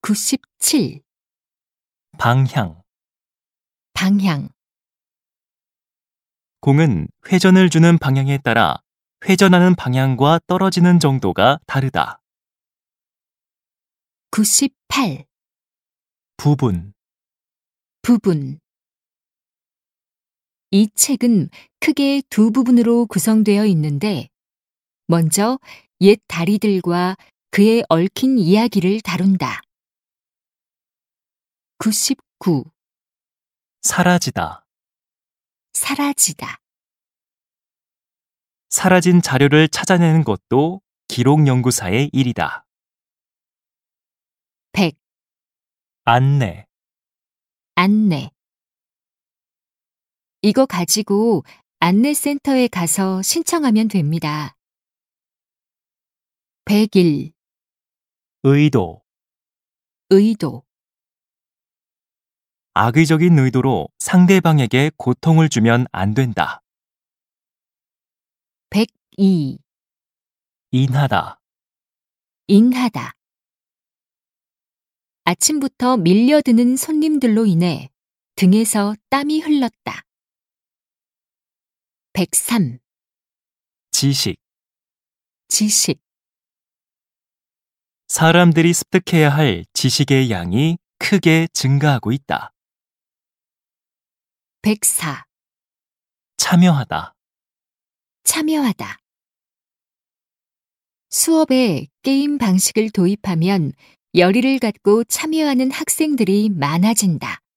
97. 방향. 방향. 공은 회전을 주는 방향에 따라 회전하는 방향과 떨어지는 정도가 다르다. 98. 부분. 부분. 이 책은 크게 두 부분으로 구성되어 있는데, 먼저 옛 다리들과 그에 얽힌 이야기를 다룬다. 99. 사라지다. 사라지다. 사라진 자료를 찾아내는 것도 기록 연구사의 일이다. 100. 안내. 안내. 이거 가지고 안내센터에 가서 신청하면 됩니다. 101. 의도. 의도. 악의적인 의도로 상대방에게 고통을 주면 안 된다. 102. 인하다. 인하다. 아침부터 밀려드는 손님들로 인해 등에서 땀이 흘렀다. 103. 지식. 지식. 사람들이 습득해야 할 지식의 양이 크게 증가하고 있다. 104. 참여하다. 참여하다. 수업에 게임 방식을 도입하면 열의를 갖고 참여하는 학생들이 많아진다.